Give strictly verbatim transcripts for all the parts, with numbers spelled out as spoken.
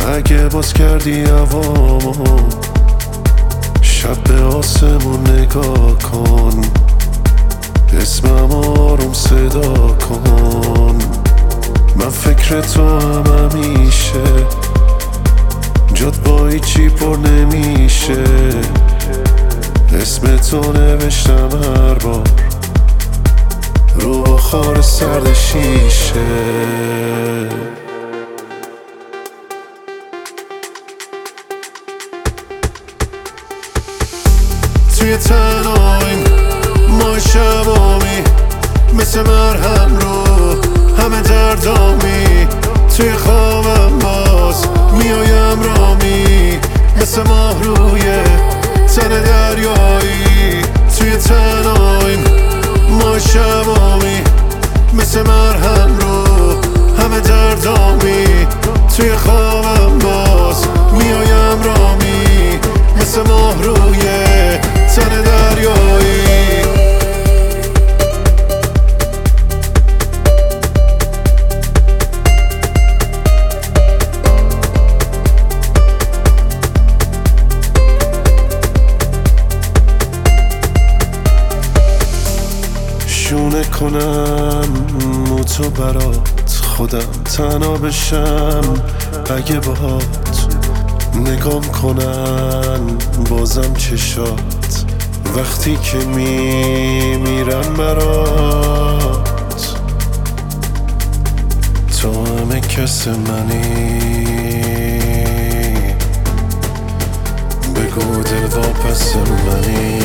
اگه باز کردی هوامو شب به آسمون نگاه کن، اسمم آروم صدا کن. من فکر تو هم همیشه، جات با هیچی پر نمیشه. اسم تو نوشتم هر بار رو بخار سرد شیشه. توی تنهاییم ما شبامی، مثل مرهم رو همه دردامی. توی خوابم باز میایم رامی، مثل ماه روی تن دریایی. توی تنهاییم ما شبامی، مثل مرهم رو همه دردامی. توی خوابم باز میایم رامی، مثل ماه روی تن دریایی. شونه کنم مو تو برات، خودم تنها بشم اگه باهات. نگام کنن بازم چشات وقتی که میمیرم برات. تو همه کس منی، بگو دل واپس منی.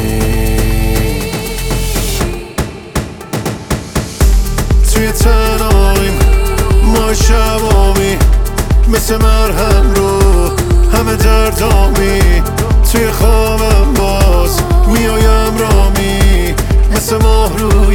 توی تنهاییم ما شبامی، مثل مرهم رو همه دردامی. توی خوابم باز میایم رامی، مثل ماه روی